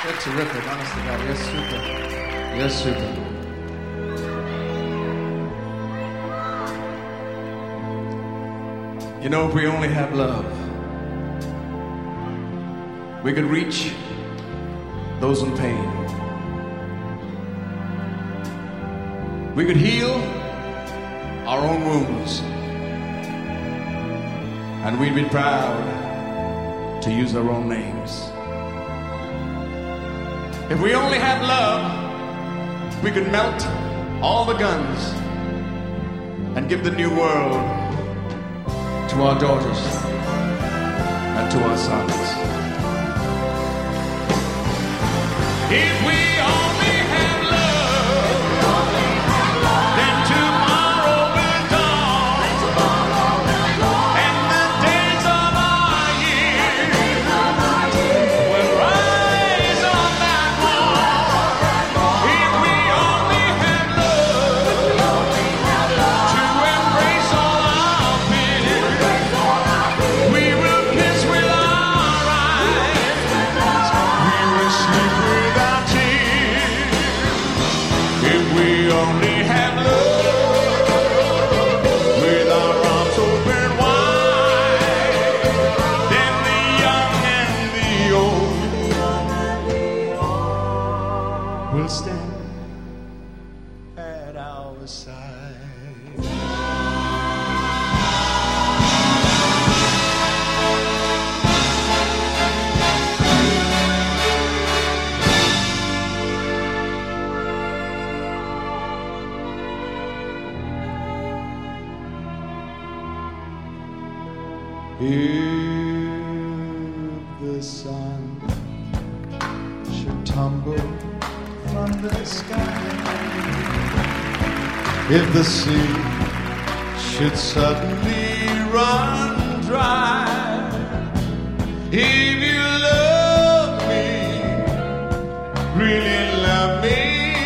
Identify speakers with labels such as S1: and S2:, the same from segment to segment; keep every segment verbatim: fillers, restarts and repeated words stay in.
S1: You're terrific, honest to God. You're super. You're super. You know, if we only had love, we could reach those in pain. We could heal our own wounds. And we'd be proud to use our own names. If we only had love, we could melt all the guns and give the new world to our daughters and to our sons. If we only had love, then tomorrow will dawn, and the days of our years will rise on that morn. If we only had love to embrace all our fears, we will kiss with our eyes, we will sleep without tears. If we only had love, with our arms open wide, then the young and the old will stand at our side. If the sun should tumble from the sky, if the sea should suddenly run dry, if you love me, really love me,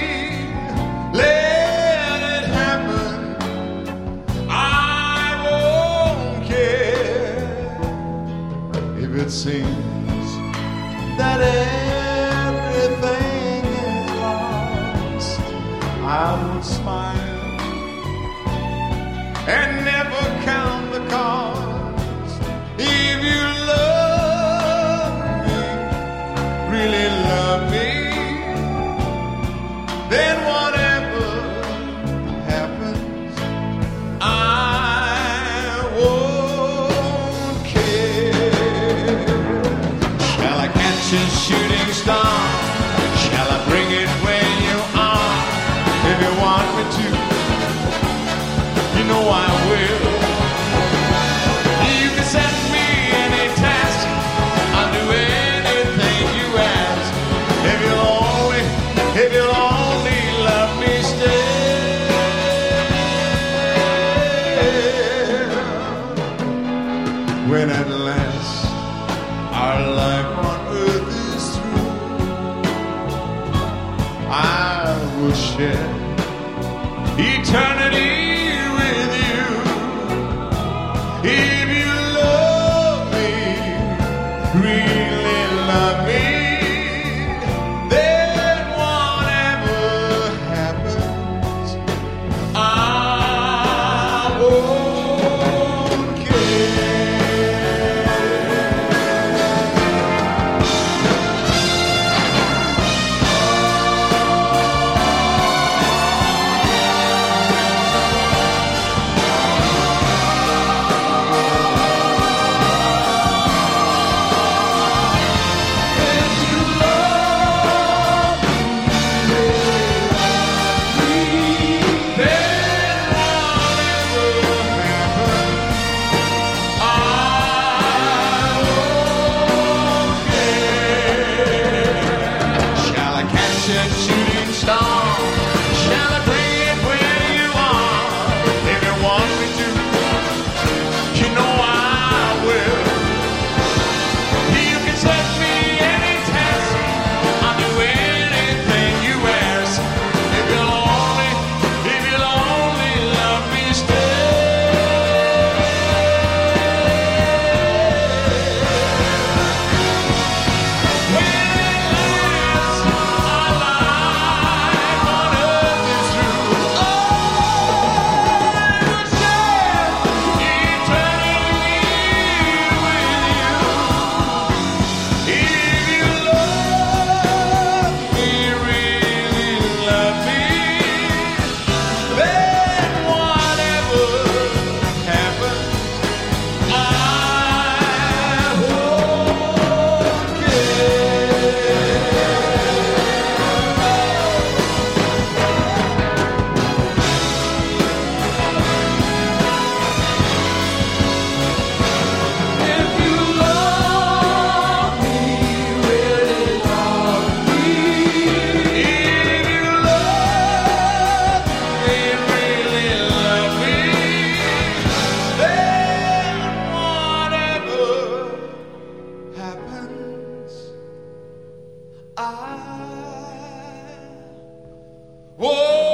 S1: let it happen. I won't care if it seems that everything is lost. I will smile and never count the cost. If you love me, really love me, then whatever happens, I won't care. Shall I catch a shooting star? Shall I bring it where you are? If you want me to, you know I will. You can set me any task, I'll do anything you ask. If Whoa.